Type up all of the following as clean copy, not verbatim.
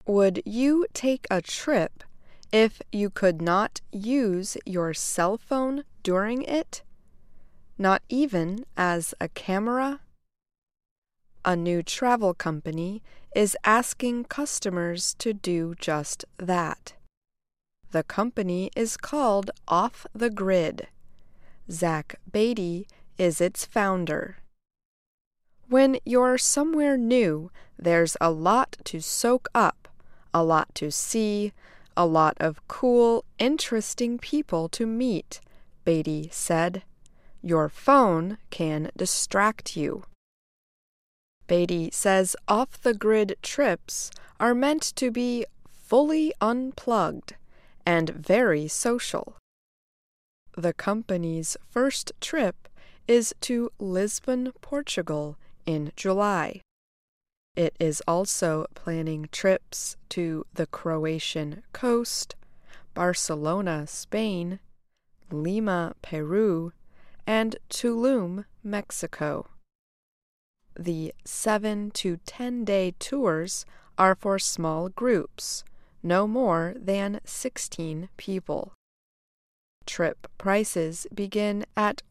Would you take a trip if you could not use your cell phone during it? Not even as a camera? A new travel company is asking customers to do just that. The company is called Off the Grid. Zach Beatty is its founder. When you're somewhere new, there's a lot to soak up, a lot to see, a lot of cool, interesting people to meet, Beatty said. Your phone can distract you. Beatty says off-the-grid trips are meant to be fully unplugged and very social. The company's first trip is to Lisbon, Portugal in July. It is also planning trips to the Croatian coast, Barcelona, Spain, Lima, Peru, and Tulum, Mexico. The 7 to 10-day tours are for small groups, no more than 16 people. Trip prices begin at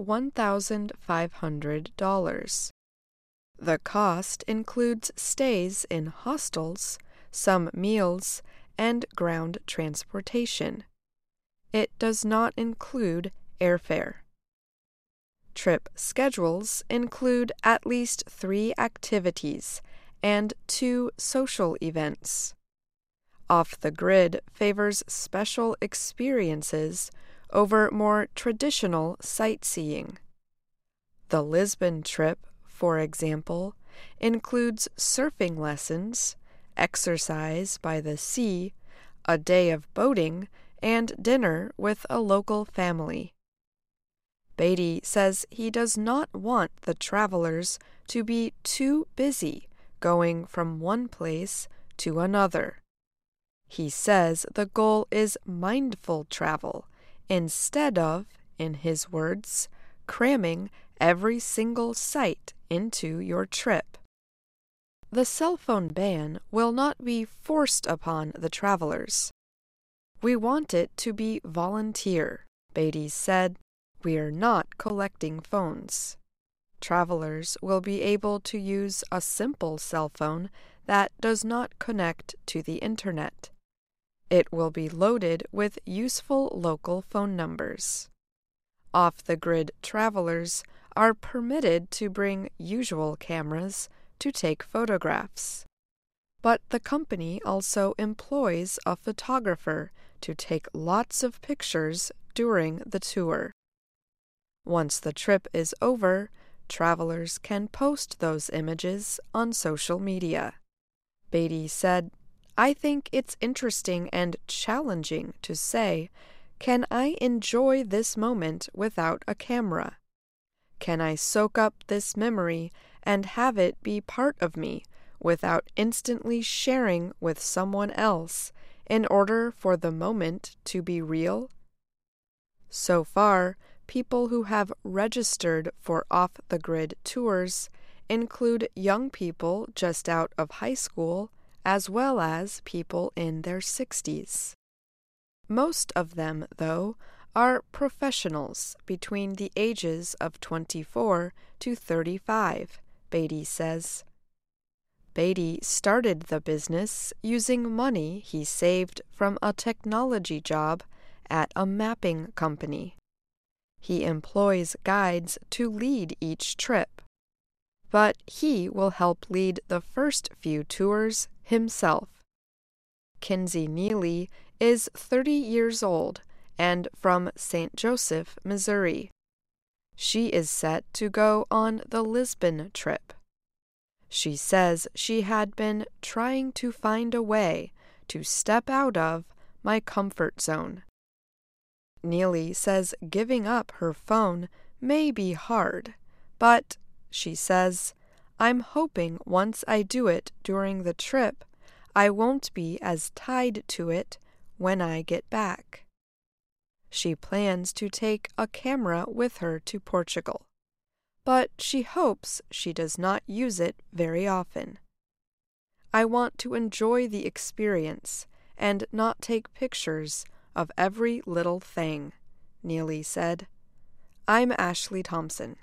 $1,500. The cost includes stays in hostels, some meals, and ground transportation. It does not include airfare. Trip schedules include at least 3 activities and 2 social events. Off the Grid favors special experiences over more traditional sightseeing. The Lisbon trip, for example, includes surfing lessons, exercise by the sea, a day of boating, and dinner with a local family. Beatty says he does not want the travelers to be too busy going from one place to another. He says the goal is mindful travel instead of, in his words, cramming every single site into your trip. The cell phone ban will not be forced upon the travelers. We want it to be volunteer, Beatty said. We're not collecting phones. Travelers will be able to use a simple cell phone that does not connect to the internet. It will be loaded with useful local phone numbers. Off-the-grid travelers are permitted to bring usual cameras to take photographs. But the company also employs a photographer to take lots of pictures during the tour. Once the trip is over, travelers can post those images on social media. Beatty said, I think it's interesting and challenging to say, can I enjoy this moment without a camera? Can I soak up this memory and have it be part of me without instantly sharing with someone else in order for the moment to be real? So far, people who have registered for off-the-grid tours include young people just out of high school as well as people in their 60s. Most of them, though, are professionals between the ages of 24 to 35, Beatty says. Beatty started the business using money he saved from a technology job at a mapping company. He employs guides to lead each trip, but he will help lead the first few tours himself. Kinsey Neely is 30 years old and from St. Joseph, Missouri. She is set to go on the Lisbon trip. She says she had been trying to find a way to step out of my comfort zone. Neely says giving up her phone may be hard, but, she says, I'm hoping once I do it during the trip, I won't be as tied to it when I get back. She plans to take a camera with her to Portugal, but she hopes she does not use it very often. I want to enjoy the experience and not take pictures of every little thing, Neely said. I'm Ashley Thompson.